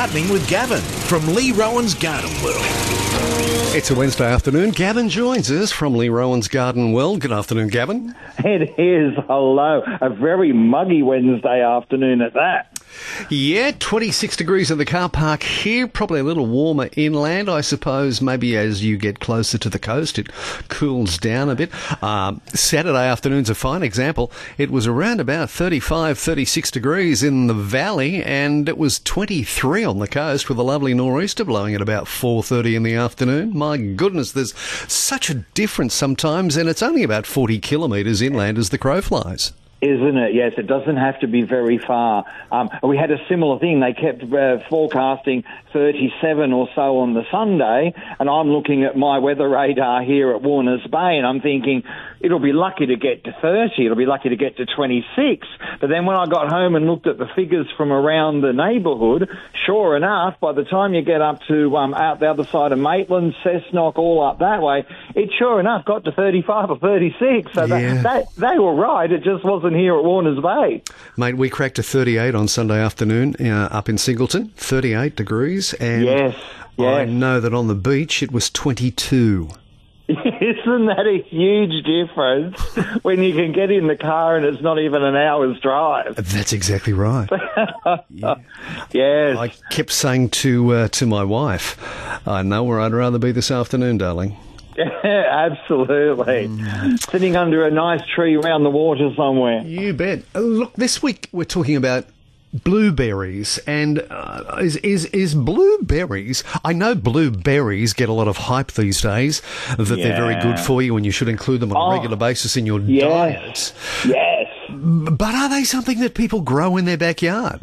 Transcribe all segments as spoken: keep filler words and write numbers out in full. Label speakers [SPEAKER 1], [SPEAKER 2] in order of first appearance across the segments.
[SPEAKER 1] Gardening with Gavin from Lee Rowan's Garden World.
[SPEAKER 2] It's a Wednesday afternoon. Gavin joins us from Lee Rowan's Garden World. Good afternoon, Gavin.
[SPEAKER 3] It is. Hello. A very muggy Wednesday afternoon at that.
[SPEAKER 2] Yeah, twenty-six degrees in the car park here, probably a little warmer inland, I suppose. Maybe as you get closer to the coast, it cools down a bit. Um, Saturday afternoon's a fine example. It was around about thirty-five, thirty-six degrees in the valley, and it was twenty-three on the coast with a lovely nor'easter blowing at about four thirty in the afternoon. My goodness, there's such a difference sometimes, and it's only about forty kilometres inland as the crow flies.
[SPEAKER 3] Isn't it? Yes, it doesn't have to be very far. Um, we had a similar thing. They kept uh, forecasting thirty-seven or so on the Sunday, and I'm looking at my weather radar here at Warners Bay, and I'm thinking it'll be lucky to get to thirty. It'll be lucky to get to twenty-six. But then when I got home and looked at the figures from around the neighbourhood, sure enough, by the time you get up to um, out the other side of Maitland, Cessnock, all up that way, it sure enough got to thirty-five or thirty-six. So
[SPEAKER 2] Yeah.
[SPEAKER 3] that, that, they were right. It just wasn't here at Warners Bay.
[SPEAKER 2] Mate, we cracked a thirty-eight on Sunday afternoon uh, up in Singleton, thirty-eight degrees, and
[SPEAKER 3] Yes,
[SPEAKER 2] I
[SPEAKER 3] yes.
[SPEAKER 2] know that on the beach it was twenty-two.
[SPEAKER 3] Isn't that a huge difference when you can get in the car and it's not even an hour's drive?
[SPEAKER 2] That's exactly right. Yeah.
[SPEAKER 3] Yes.
[SPEAKER 2] I kept saying to uh, to my wife, I know where I'd rather be this afternoon, darling.
[SPEAKER 3] Absolutely. Sitting under a nice tree around the water somewhere.
[SPEAKER 2] You bet. Uh, Look, this week we're talking about blueberries, and uh, is, is is blueberries, I know blueberries get a lot of hype these days, that they're very
[SPEAKER 3] Yeah.
[SPEAKER 2] good for you and you should include them on
[SPEAKER 3] Oh,
[SPEAKER 2] a regular basis in your
[SPEAKER 3] yes.
[SPEAKER 2] diet.
[SPEAKER 3] Yes.
[SPEAKER 2] But are they something that people grow in their backyard?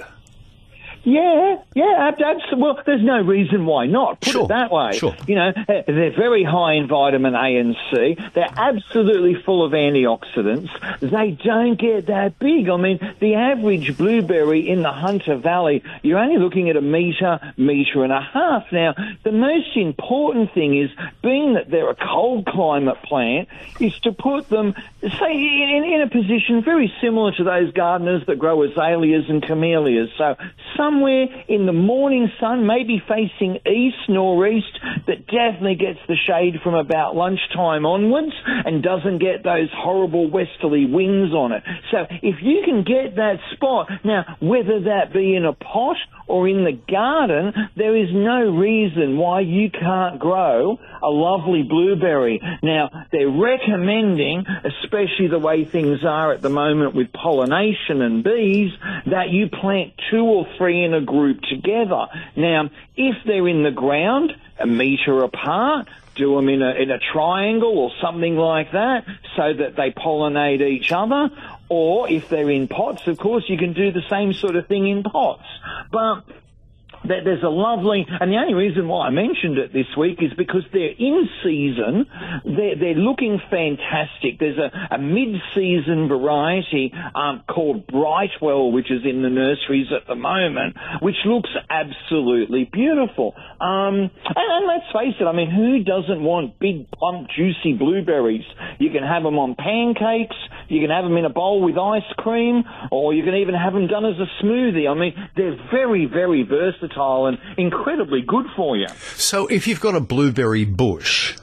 [SPEAKER 3] Yeah, yeah, absolutely. Well, there's no reason why not. Put
[SPEAKER 2] Sure,
[SPEAKER 3] it that way.
[SPEAKER 2] sure.
[SPEAKER 3] You know, uh, they're very high in vitamin A and C. They're absolutely full of antioxidants. They don't get that big. I mean, the average blueberry in the Hunter Valley, you're only looking at a metre, metre and a half. Now, the most important thing is, being that they're a cold climate plant, is to put them, say, in, in a position very similar to those gardeners that grow azaleas and camellias. So, some somewhere in the morning sun, maybe facing east, northeast, that definitely gets the shade from about lunchtime onwards and doesn't get those horrible westerly winds on it. So if you can get that spot, now whether that be in a pot or in the garden, there is no reason why you can't grow a lovely blueberry. Now, they're recommending, especially the way things are at the moment with pollination and bees, that you plant two or three in a group together. Now, if they're in the ground, a metre apart, do them in a, in a triangle or something like that so that they pollinate each other. Or if they're in pots, of course, you can do the same sort of thing in pots. But there's a lovely, and the only reason why I mentioned it this week is because they're in season, they're, they're looking fantastic. There's a, a mid-season variety um, called Brightwell, which is in the nurseries at the moment, which looks absolutely beautiful. Um, and, and let's face it, I mean, who doesn't want big, plump, juicy blueberries? You can have them on pancakes, you can have them in a bowl with ice cream, or you can even have them done as a smoothie. I mean, they're very, very versatile and incredibly good for you.
[SPEAKER 2] So if you've got a blueberry bush,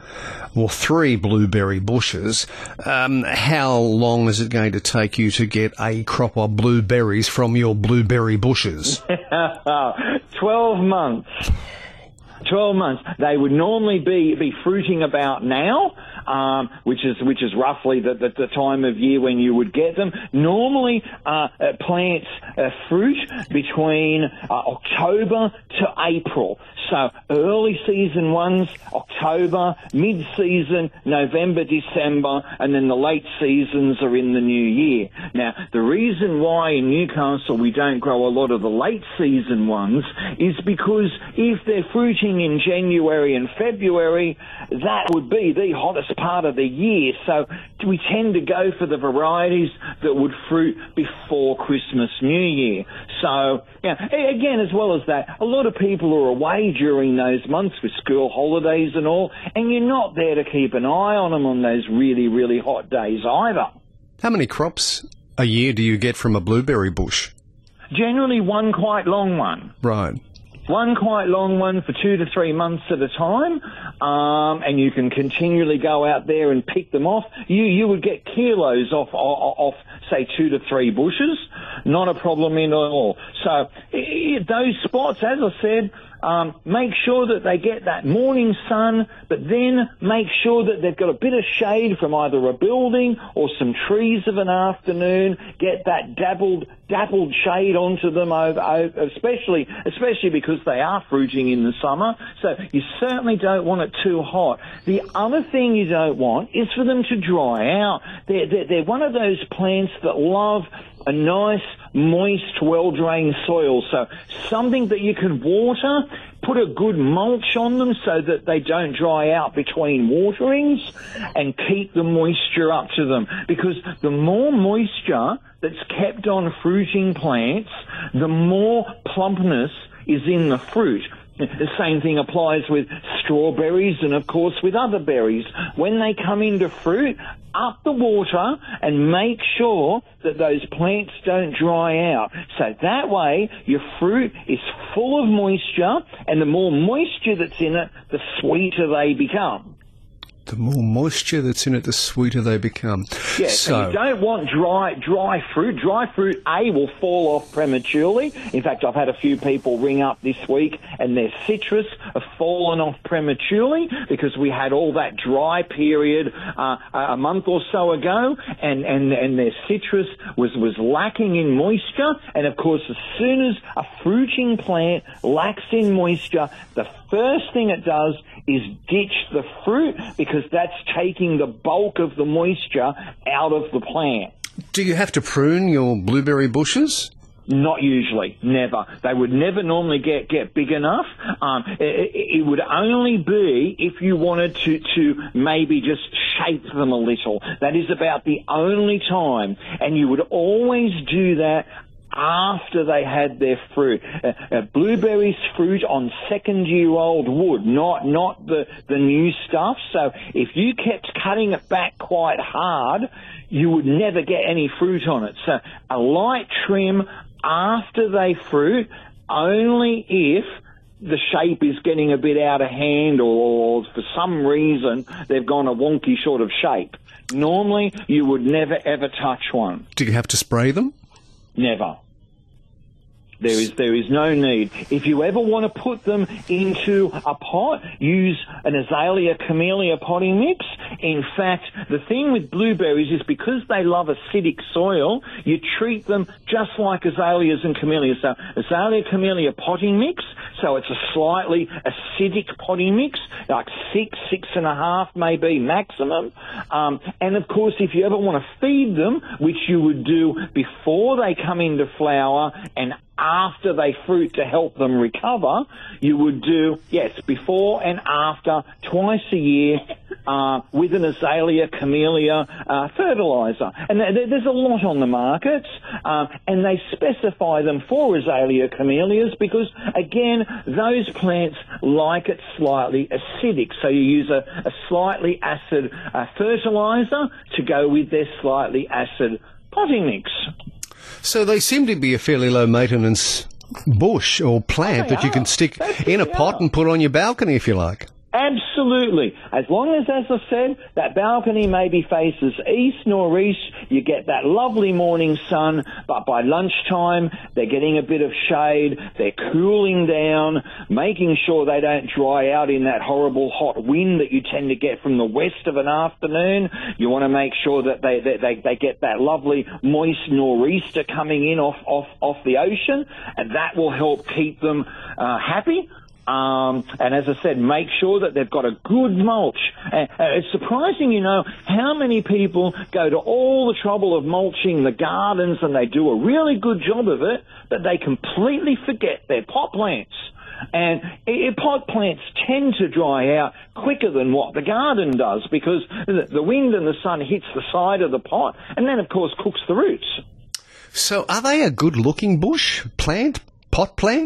[SPEAKER 2] or three blueberry bushes, um, how long is it going to take you to get a crop of blueberries from your blueberry bushes?
[SPEAKER 3] Twelve months. Twelve months. They would normally be, be fruiting about now, um, which is which is roughly the, the, the time of year when you would get them. Normally, uh, uh, plants uh, fruit between uh, October to April. So early season ones, October, mid-season, November, December, and then the late seasons are in the new year. Now, the reason why in Newcastle we don't grow a lot of the late season ones is because if they're fruiting in January and February, that would be the hottest part of the year. So we tend to go for the varieties that would fruit before Christmas, New Year. So, yeah, again, as well as that, a lot of people are away during those months with school holidays and all, and you're not there to keep an eye on them on those really, really hot days either.
[SPEAKER 2] How many crops a year do you get from a blueberry bush?
[SPEAKER 3] Generally one quite long one.
[SPEAKER 2] Right.
[SPEAKER 3] one quite long one for two to three months at a time, um, and you can continually go out there and pick them off. You you would get kilos off, off, off say, two to three bushes. Not a problem at all. So those spots, as I said, Um, make sure that they get that morning sun, but then make sure that they've got a bit of shade from either a building or some trees of an afternoon. Get that dabbled, dappled shade onto them, over, over, especially, especially because they are fruiting in the summer. So you certainly don't want it too hot. The other thing you don't want is for them to dry out. They're, they're, they're one of those plants that love a nice, moist, well-drained soil. So something that you can water, put a good mulch on them so that they don't dry out between waterings, and keep the moisture up to them. Because the more moisture that's kept on fruiting plants, the more plumpness is in the fruit. The same thing applies with strawberries and, of course, with other berries. When they come into fruit, up the water and make sure that those plants don't dry out. So that way, your fruit is full of moisture, and the more moisture that's in it, the sweeter they become.
[SPEAKER 2] The more moisture that's in it, the sweeter they become.
[SPEAKER 3] Yes,
[SPEAKER 2] so,
[SPEAKER 3] and you don't want dry dry fruit. Dry fruit, A, will fall off prematurely. In fact, I've had a few people ring up this week and their citrus have fallen off prematurely because we had all that dry period uh, a month or so ago, and, and, and their citrus was, was lacking in moisture. And, of course, as soon as a fruiting plant lacks in moisture, the first thing it does is ditch the fruit, because that's taking the bulk of the moisture out of the plant.
[SPEAKER 2] Do you have to prune your blueberry bushes?
[SPEAKER 3] Not usually, never. They would never normally get, get big enough. Um, it, it would only be if you wanted to, to maybe just shape them a little. That is about the only time, and you would always do that after they had their fruit. Uh, uh, blueberries fruit on second-year-old wood, not not the, the new stuff. So if you kept cutting it back quite hard, you would never get any fruit on it. So a light trim after they fruit, only if the shape is getting a bit out of hand, or, or for some reason they've gone a wonky sort of shape. Normally, you would never, ever touch one.
[SPEAKER 2] Do you have to spray them?
[SPEAKER 3] Never. There is there is no need. If you ever want to put them into a pot, use an Azalea Camellia potting mix. In fact, the thing with blueberries is because they love acidic soil, you treat them just like azaleas and camellias. So Azalea Camellia potting mix, so it's a slightly acidic potting mix, like six, six and a half maybe maximum. Um, and of course, if you ever want to feed them, which you would do before they come into flower and after they fruit to help them recover, you would do, yes, before and after, twice a year, uh, with an Azalea Camellia uh, fertilizer. And th- there's a lot on the markets, um, and they specify them for Azalea Camellias because, again, those plants like it slightly acidic. So you use a, a slightly acid uh, fertilizer to go with their slightly acid potting mix.
[SPEAKER 2] So they seem to be a fairly low-maintenance bush or plant
[SPEAKER 3] They
[SPEAKER 2] that you can
[SPEAKER 3] are.
[SPEAKER 2] stick
[SPEAKER 3] They
[SPEAKER 2] in a
[SPEAKER 3] really
[SPEAKER 2] pot
[SPEAKER 3] are.
[SPEAKER 2] and put on your balcony if you like.
[SPEAKER 3] Absolutely. As long as, as I said, that balcony maybe faces east, northeast, you get that lovely morning sun, but by lunchtime, they're getting a bit of shade, they're cooling down, making sure they don't dry out in that horrible hot wind that you tend to get from the west of an afternoon. You want to make sure that they, they, they, they get that lovely moist nor'easter coming in off, off, off the ocean, and that will help keep them uh, happy. Um, and as I said, make sure that they've got a good mulch. Uh, it's surprising, you know, how many people go to all the trouble of mulching the gardens and they do a really good job of it, but they completely forget their pot plants. And it, pot plants tend to dry out quicker than what the garden does because the, the wind and the sun hits the side of the pot and then, of course, cooks the roots.
[SPEAKER 2] So are they a good-looking bush, plant, pot plant?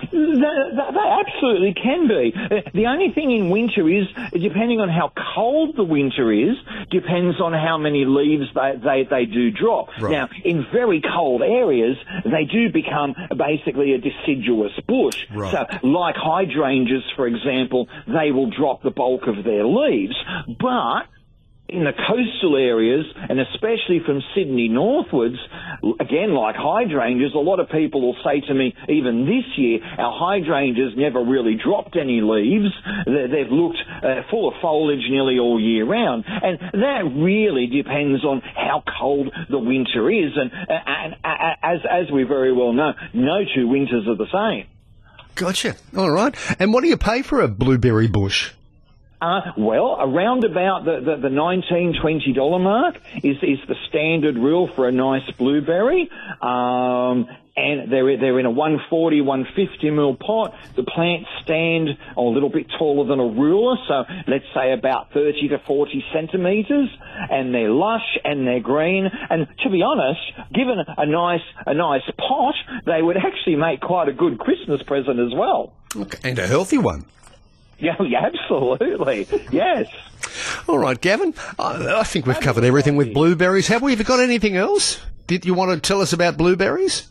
[SPEAKER 3] They, they absolutely can be. The only thing in winter is, depending on how cold the winter is, depends on how many leaves they, they, they do drop.
[SPEAKER 2] Right.
[SPEAKER 3] Now, in very cold areas, they do become basically a deciduous bush.
[SPEAKER 2] Right.
[SPEAKER 3] So, like hydrangeas, for example, they will drop the bulk of their leaves. But in the coastal areas, and especially from Sydney northwards, again, like hydrangeas, a lot of people will say to me, even this year, our hydrangeas never really dropped any leaves. They've looked uh, full of foliage nearly all year round. And that really depends on how cold the winter is. And, uh, and uh, as, as we very well know, no two winters are the same.
[SPEAKER 2] Gotcha. All right. And what do you pay for a blueberry bush?
[SPEAKER 3] Uh, well, around about the, the, the nineteen, twenty dollar mark is, is the standard rule for a nice blueberry. Um, and they're, they're in a one forty, one fifty mil pot. The plants stand a little bit taller than a ruler, so let's say about thirty to forty centimetres, and they're lush and they're green. And to be honest, given a nice, a nice pot, they would actually make quite a good Christmas present as well.
[SPEAKER 2] Okay. And a healthy one.
[SPEAKER 3] Yeah, absolutely. Yes.
[SPEAKER 2] All right, Gavin. I, I think we've covered everything with blueberries. Have we ever got anything else? Did you want to tell us about blueberries?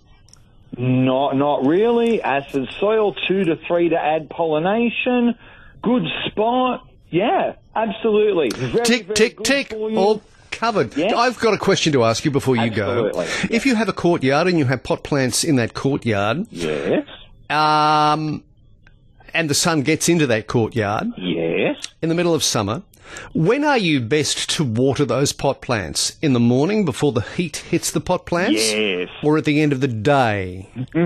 [SPEAKER 3] Not, not really. Acid soil, two to three to add pollination. Good spot. Yeah, absolutely. Very,
[SPEAKER 2] tick,
[SPEAKER 3] very
[SPEAKER 2] tick,
[SPEAKER 3] good
[SPEAKER 2] tick.
[SPEAKER 3] for you.
[SPEAKER 2] All covered.
[SPEAKER 3] Yeah.
[SPEAKER 2] I've got a question to ask you before you
[SPEAKER 3] Absolutely.
[SPEAKER 2] go. If you have a courtyard and you have pot plants in that courtyard,
[SPEAKER 3] Yes.
[SPEAKER 2] um, and the sun gets into that courtyard
[SPEAKER 3] Yes.
[SPEAKER 2] in the middle of summer, when are you best to water those pot plants? In the morning before the heat hits the pot plants?
[SPEAKER 3] Yes.
[SPEAKER 2] Or at the end of the day?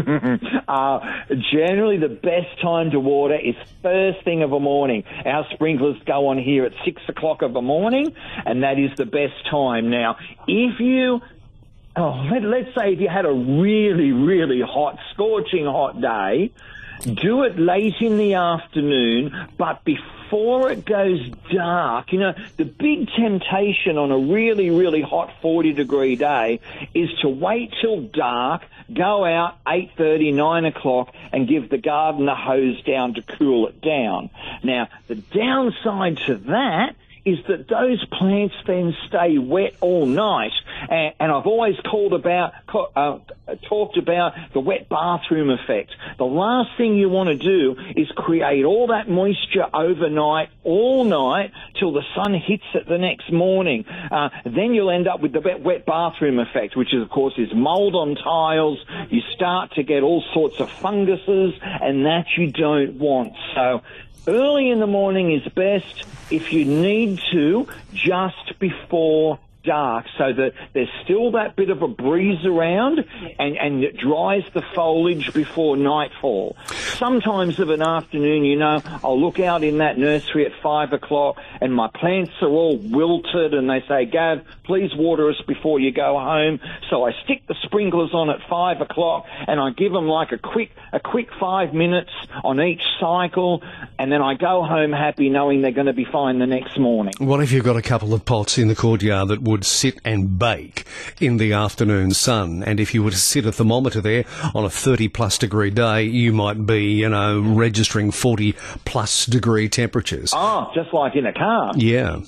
[SPEAKER 3] uh, generally, the best time to water is first thing of a morning. Our sprinklers go on here at six o'clock of the morning, and that is the best time. Now, if you... Oh, let, let's say if you had a really, really hot, scorching hot day, do it late in the afternoon, but before it goes dark. You know, the big temptation on a really, really hot forty degree day is to wait till dark, go out eight thirty, nine o'clock, and give the garden a hose down to cool it down. Now, the downside to that is that those plants then stay wet all night. And, and I've always called about, uh, talked about the wet bathroom effect. The last thing you want to do is create all that moisture overnight, all night, till the sun hits it the next morning. Uh, then you'll end up with the wet bathroom effect, which is, of course, is mold on tiles. You start to get all sorts of funguses, and that you don't want. So early in the morning is best. If you need to, just before dark, so that there's still that bit of a breeze around, and, and it dries the foliage before nightfall. Sometimes of an afternoon, you know, I'll look out in that nursery at five o'clock and my plants are all wilted and they say, Gav, please water us before you go home. So I stick the sprinklers on at five o'clock and I give them like a quick, a quick five minutes on each cycle, and then I go home happy knowing they're going to be fine the next morning.
[SPEAKER 2] What if you've got a couple of pots in the courtyard that would sit and bake in the afternoon sun, and if you were to sit a thermometer there on a thirty plus degree day, you might be, you know, registering forty plus degree temperatures?
[SPEAKER 3] Oh, just like in a car.
[SPEAKER 2] Yeah.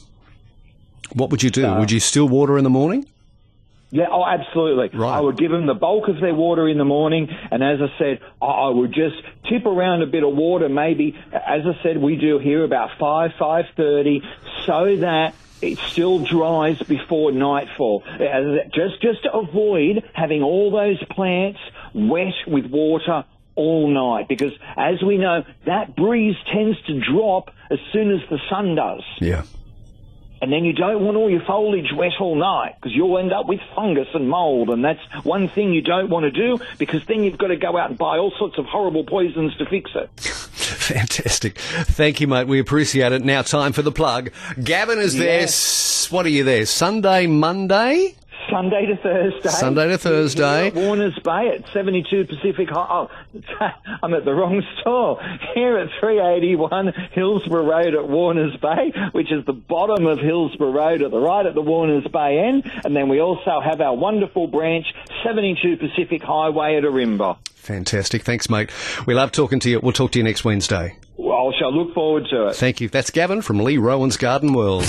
[SPEAKER 2] What would you do?
[SPEAKER 3] Uh,
[SPEAKER 2] would you still water in the morning?
[SPEAKER 3] Yeah, oh, absolutely.
[SPEAKER 2] Right.
[SPEAKER 3] I would give them the bulk of their water in the morning, and as I said, I would just tip around a bit of water, maybe, as I said, we do here about five, five thirty, so that it still dries before nightfall. Just, just to avoid having all those plants wet with water all night, because as we know, that breeze tends to drop as soon as the sun does.
[SPEAKER 2] Yeah.
[SPEAKER 3] And then you don't want all your foliage wet all night, because you'll end up with fungus and mold, and that's one thing you don't want to do, because then you've got to go out and buy all sorts of horrible poisons to fix it.
[SPEAKER 2] Fantastic. Thank you, mate. We appreciate it. Now time for the plug. Gavin is there.
[SPEAKER 3] Yes.
[SPEAKER 2] What are you there? Sunday, Monday?
[SPEAKER 3] Sunday to Thursday.
[SPEAKER 2] Sunday to Thursday.
[SPEAKER 3] Here at Warners Bay at seventy-two Pacific High. Oh, I'm at the wrong store. Here at three eighty-one Hillsborough Road at Warners Bay, which is the bottom of Hillsborough Road at the right at the Warners Bay end. And then we also have our wonderful branch, seventy-two Pacific Highway at Ourimbah.
[SPEAKER 2] Fantastic. Thanks, mate. We love talking to you. We'll talk to you next Wednesday.
[SPEAKER 3] Well, I shall look forward to it.
[SPEAKER 2] Thank you. That's Gavin from Lee Rowan's Garden World.